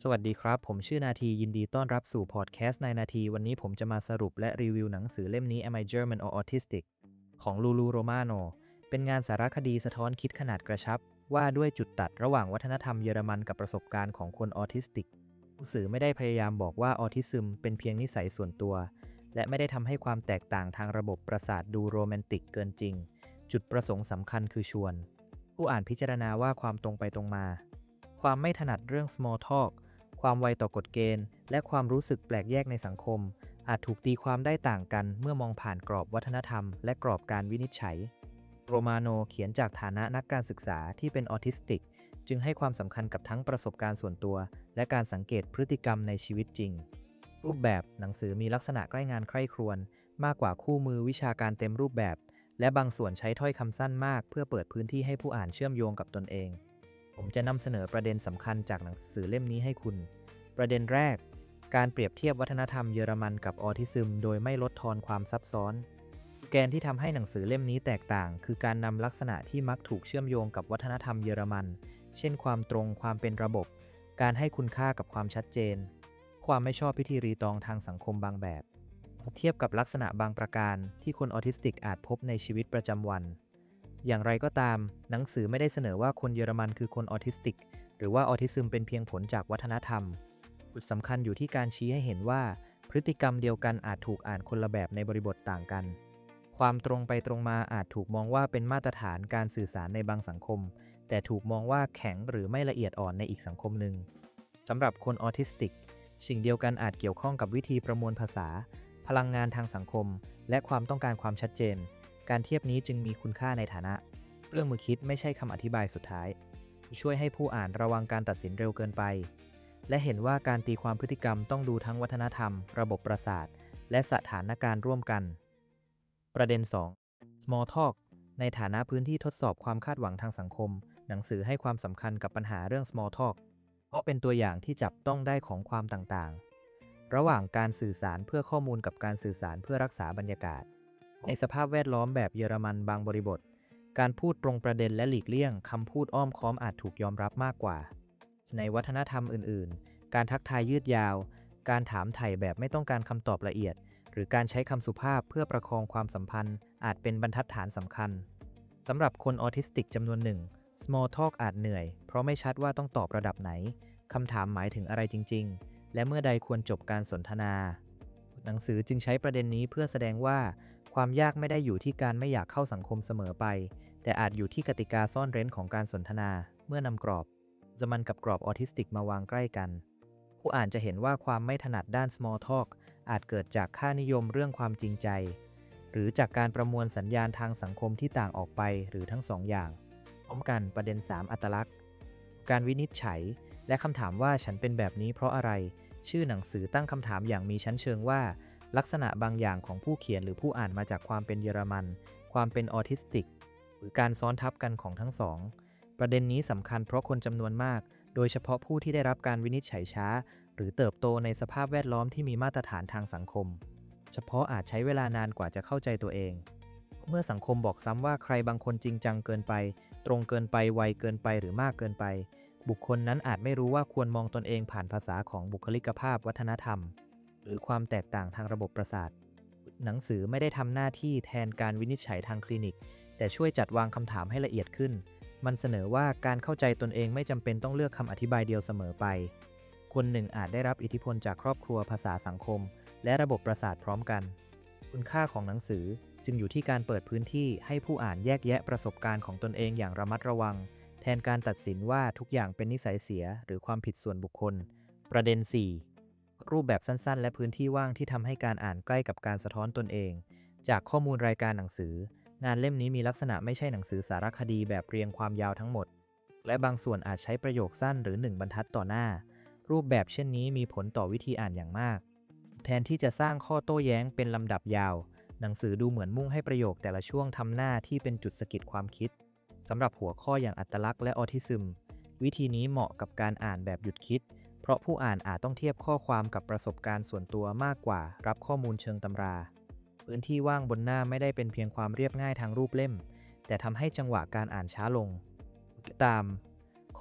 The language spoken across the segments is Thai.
สวัสดีครับผมชื่อนาทียินดีต้อนรับสู่พอดแคสต์ในนาทีวันนี้ผมจะมาสรุปและรีวิวหนังสือเล่มนี้ Am I German or Autistic ของลูลูโรมาโนเป็นงานสารคดีสะท้อนคิดขนาดกระชับว่าด้วยจุดตัดระหว่างวัฒนธรรมเยอรมันกับประสบการณ์ของคนออทิสติกหนังสือไม่ได้พยายามบอกว่าออทิซึมเป็นเพียงนิสัยส่วนตัวและไม่ได้ทำให้ความแตกต่างทางระบบประสาทดูโรแมนติกเกินจริงจุดประสงค์สำคัญคือชวนผู้อ่านพิจารณาว่าความตรงไปตรงมาความไม่ถนัดเรื่อง small talkความไวต่อกฎเกณฑ์และความรู้สึกแปลกแยกในสังคมอาจถูกตีความได้ต่างกันเมื่อมองผ่านกรอบวัฒนธรรมและกรอบการวินิจฉัยโรมาโนเขียนจากฐานะนักการศึกษาที่เป็นออทิสติกจึงให้ความสำคัญกับทั้งประสบการณ์ส่วนตัวและการสังเกตพฤติกรรมในชีวิตจริงรูปแบบหนังสือมีลักษณะใกล้งานใคร่ครวญมากกว่าคู่มือวิชาการเต็มรูปแบบและบางส่วนใช้ถ้อยคำสั้นมากเพื่อเปิดพื้นที่ให้ผู้อ่านเชื่อมโยงกับตนเองผมจะนำเสนอประเด็นสำคัญจากหนังสือเล่มนี้ให้คุณประเด็นแรกการเปรียบเทียบวัฒนธรรมเยอรมันกับออทิซึมโดยไม่ลดทอนความซับซ้อนแกนที่ทำให้หนังสือเล่มนี้แตกต่างคือการนำลักษณะที่มักถูกเชื่อมโยงกับวัฒนธรรมเยอรมันเช่นความตรงความเป็นระบบการให้คุณค่ากับความชัดเจนความไม่ชอบพิธีรีตองทางสังคมบางแบบเทียบกับลักษณะบางประการที่คนออทิสติกอาจพบในชีวิตประจำวันอย่างไรก็ตามหนังสือไม่ได้เสนอว่าคนเยอรมันคือคนออทิสติกหรือว่าออทิซึมเป็นเพียงผลจากวัฒนธรรมจุดสำคัญอยู่ที่การชี้ให้เห็นว่าพฤติกรรมเดียวกันอาจถูกอ่านคนละแบบในบริบทต่างกันความตรงไปตรงมาอาจถูกมองว่าเป็นมาตรฐานการสื่อสารในบางสังคมแต่ถูกมองว่าแข็งหรือไม่ละเอียดอ่อนในอีกสังคมหนึ่งสำหรับคนออทิสติกสิ่งเดียวกันอาจเกี่ยวข้องกับวิธีประมวลภาษาพลังงานทางสังคมและความต้องการความชัดเจนการเทียบนี้จึงมีคุณค่าในฐานะเครื่องมือคิดไม่ใช่คำอธิบายสุดท้ายช่วยให้ผู้อ่านระวังการตัดสินเร็วเกินไปและเห็นว่าการตีความพฤติกรรมต้องดูทั้งวัฒนธรรมระบบประสาทและสถานการณ์ร่วมกันประเด็น 2 Small Talk ในฐานะพื้นที่ทดสอบความคาดหวังทางสังคมหนังสือให้ความสำคัญกับปัญหาเรื่อง Small Talk เพราะเป็นตัวอย่างที่จับต้องได้ของความต่างๆระหว่างการสื่อสารเพื่อข้อมูลกับการสื่อสารเพื่อรักษาบรรยากาศในสภาพแวดล้อมแบบเยอรมันบางบริบทการพูดตรงประเด็นและหลีกเลี่ยงคำพูดอ้อมค้อมอาจถูกยอมรับมากกว่าในวัฒนธรรมอื่นๆการทักทายยืดยาวการถามไถ่แบบไม่ต้องการคำตอบละเอียดหรือการใช้คำสุภาพเพื่อประคองความสัมพันธ์อาจเป็นบรรทัดฐานสำคัญสำหรับคนออทิสติกจำนวนหนึ่ง Small Talk อาจเหนื่อยเพราะไม่ชัดว่าต้องตอบระดับไหนคำถามหมายถึงอะไรจริงๆและเมื่อใดควรจบการสนทนาหนังสือจึงใช้ประเด็นนี้เพื่อแสดงว่าความยากไม่ได้อยู่ที่การไม่อยากเข้าสังคมเสมอไปแต่อาจอยู่ที่กติกาซ่อนเร้นของการสนทนาเมื่อนำกรอบมันกับกรอบออทิสติกมาวางใกล้กันผู้อ่านจะเห็นว่าความไม่ถนัดด้าน small talk อาจเกิดจากค่านิยมเรื่องความจริงใจหรือจากการประมวลสัญญาณทางสังคมที่ต่างออกไปหรือทั้งสองอย่างพร้อมกันประเด็น 3 อัตลักษณ์การวินิจฉัยและคำถามว่าฉันเป็นแบบนี้เพราะอะไรชื่อหนังสือตั้งคำถามอย่างมีชั้นเชิงว่าลักษณะบางอย่างของผู้เขียนหรือผู้อ่านมาจากความเป็นเยอรมันความเป็นออทิสติกหรือการซ้อนทับกันของทั้งสองประเด็นนี้สำคัญเพราะคนจำนวนมากโดยเฉพาะผู้ที่ได้รับการวินิจฉัยช้าหรือเติบโตในสภาพแวดล้อมที่มีมาตรฐานทางสังคมเฉพาะอาจใช้เวลานานกว่าจะเข้าใจตัวเองเมื่อสังคมบอกซ้ำว่าใครบางคนจริงจังเกินไปตรงเกินไปไวเกินไปหรือมากเกินไปบุคคลนั้นอาจไม่รู้ว่าควรมองตนเองผ่านภาษาของบุคลิกภาพวัฒนธรรมหรือความแตกต่างทางระบบประสาทหนังสือไม่ได้ทำหน้าที่แทนการวินิจฉัยทางคลินิกแต่ช่วยจัดวางคำถามให้ละเอียดขึ้นมันเสนอว่าการเข้าใจตนเองไม่จำเป็นต้องเลือกคำอธิบายเดียวเสมอไปคนหนึ่งอาจได้รับอิทธิพลจากครอบครัวภาษาสังคมและระบบประสาทพร้อมกันคุณค่าของหนังสือจึงอยู่ที่การเปิดพื้นที่ให้ผู้อ่านแยกแยะประสบการณ์ของตนเองอย่างระมัดระวังแทนการตัดสินว่าทุกอย่างเป็นนิสัยเสียหรือความผิดส่วนบุคคลประเด็น 4 รูปแบบสั้นๆและพื้นที่ว่างที่ทำให้การอ่านใกล้กับการสะท้อนตนเองจากข้อมูลรายการหนังสืองานเล่มนี้มีลักษณะไม่ใช่หนังสือสารคดีแบบเรียงความยาวทั้งหมดและบางส่วนอาจใช้ประโยคสั้นหรือ1บรรทัดต่อหน้ารูปแบบเช่นนี้มีผลต่อวิธีอ่านอย่างมากแทนที่จะสร้างข้อโต้แย้งเป็นลำดับยาวหนังสือดูเหมือนมุ่งให้ประโยคแต่ละช่วงทำหน้าที่เป็นจุดสะกิดความคิดสำหรับหัวข้ออย่างอัตลักษณ์และออทิซึมวิธีนี้เหมาะกับการอ่านแบบหยุดคิดเพราะผู้อ่านอาจต้องเทียบข้อความกับประสบการณ์ส่วนตัวมากกว่ารับข้อมูลเชิงตำราพื้นที่ว่างบนหน้าไม่ได้เป็นเพียงความเรียบง่ายทางรูปเล่มแต่ทำให้จังหวะการอ่านช้าลงตามข้อ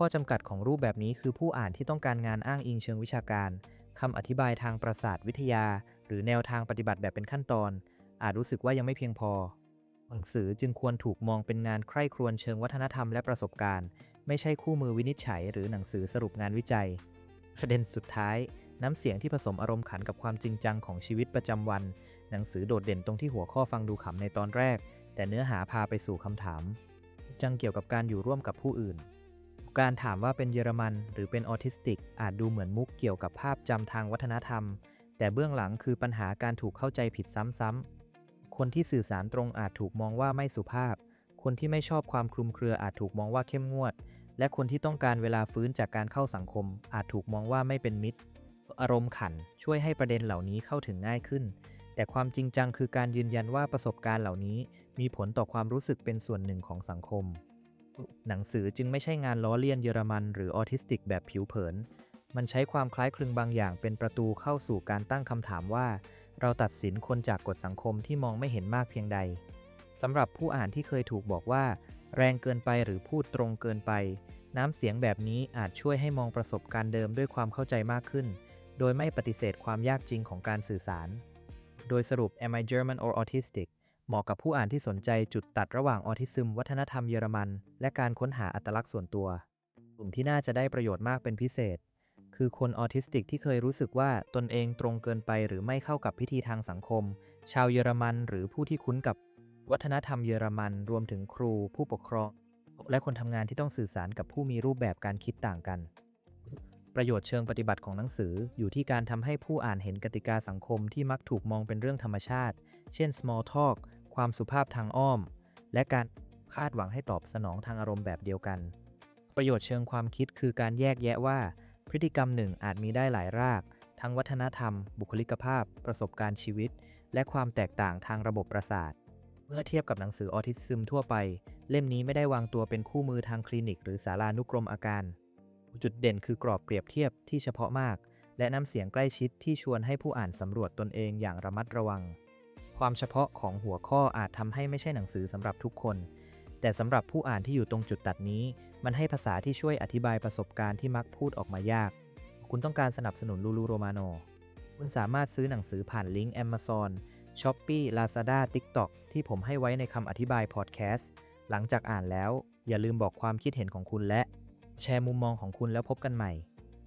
ข้อจำกัดของรูปแบบนี้คือผู้อ่านที่ต้องการงานอ้างอิงเชิงวิชาการคำอธิบายทางประสาทวิทยาหรือแนวทางปฏิบัติแบบเป็นขั้นตอนอาจรู้สึกว่ายังไม่เพียงพอหนังสือจึงควรถูกมองเป็นงานใคร่ครวญเชิงวัฒนธรรมและประสบการณ์ไม่ใช่คู่มือวินิจฉัยหรือหนังสือสรุปงานวิจัยประเด็นสุดท้ายน้ำเสียงที่ผสมอารมณ์ขันกับความจริงจังของชีวิตประจำวันหนังสือโดดเด่นตรงที่หัวข้อฟังดูขำในตอนแรกแต่เนื้อหาพาไปสู่คำถามจังเกี่ยวกับการอยู่ร่วมกับผู้อื่นการถามว่าเป็นเยอรมันหรือเป็นออทิสติกอาจดูเหมือนมุกเกี่ยวกับภาพจำทางวัฒนธรรมแต่เบื้องหลังคือปัญหาการถูกเข้าใจผิดซ้ำๆคนที่สื่อสารตรงอาจถูกมองว่าไม่สุภาพคนที่ไม่ชอบความคลุมเครืออาจถูกมองว่าเข้มงวดและคนที่ต้องการเวลาฟื้นจากการเข้าสังคมอาจถูกมองว่าไม่เป็นมิตรอารมณ์ขันช่วยให้ประเด็นเหล่านี้เข้าถึงง่ายขึ้นแต่ความจริงจังคือการยืนยันว่าประสบการณ์เหล่านี้มีผลต่อความรู้สึกเป็นส่วนหนึ่งของสังคมหนังสือจึงไม่ใช่งานล้อเลียนเยอรมันหรือออทิสติกแบบผิวเผินมันใช้ความคล้ายคลึงบางอย่างเป็นประตูเข้าสู่การตั้งคำถามว่าเราตัดสินคนจากกฎสังคมที่มองไม่เห็นมากเพียงใดสำหรับผู้อ่านที่เคยถูกบอกว่าแรงเกินไปหรือพูดตรงเกินไปน้ำเสียงแบบนี้อาจช่วยให้มองประสบการณ์เดิมด้วยความเข้าใจมากขึ้นโดยไม่ปฏิเสธความยากจริงของการสื่อสารโดยสรุป Am I German or Autistic เหมาะกับผู้อ่านที่สนใจจุดตัดระหว่างออทิซึมวัฒนธรรมเยอรมันและการค้นหาอัตลักษณ์ส่วนตัวกลุ่มที่น่าจะได้ประโยชน์มากเป็นพิเศษคือคนออทิสติกที่เคยรู้สึกว่าตนเองตรงเกินไปหรือไม่เข้ากับพิธีทางสังคมชาวเยอรมันหรือผู้ที่คุ้นกับวัฒนธรรมเยอรมันรวมถึงครูผู้ปกครองและคนทำงานที่ต้องสื่อสารกับผู้มีรูปแบบการคิดต่างกันประโยชน์เชิงปฏิบัติของหนังสืออยู่ที่การทำให้ผู้อ่านเห็นกติกาสังคมที่มักถูกมองเป็นเรื่องธรรมชาติเช่น small talk ความสุภาพทางอ้อมและการคาดหวังให้ตอบสนองทางอารมณ์แบบเดียวกันประโยชน์เชิงความคิดคือการแยกแยะว่าพฤติกรรมหนึ่งอาจมีได้หลายรากทั้งวัฒนธรรมบุคลิกภาพประสบการณ์ชีวิตและความแตกต่างทางระบบประสาทเมื่อเทียบกับหนังสือออทิซึมทั่วไปเล่มนี้ไม่ได้วางตัวเป็นคู่มือทางคลินิกหรือศาลานุกรมอาการจุดเด่นคือกรอบเปรียบเทียบที่เฉพาะมากและน้ำเสียงใกล้ชิดที่ชวนให้ผู้อ่านสำรวจตนเองอย่างระมัดระวังความเฉพาะของหัวข้ออาจทำให้ไม่ใช่หนังสือสำหรับทุกคนแต่สำหรับผู้อ่านที่อยู่ตรงจุดตัดนี้มันให้ภาษาที่ช่วยอธิบายประสบการณ์ที่มักพูดออกมายากคุณต้องการสนับสนุนลูลูโรมาโนคุณสามารถซื้อหนังสือผ่านลิงก์ Amazon Shopee Lazada TikTok ที่ผมให้ไว้ในคำอธิบายพอดแคสต์หลังจากอ่านแล้วอย่าลืมบอกความคิดเห็นของคุณและแชร์มุมมองของคุณแล้วพบกันใหม่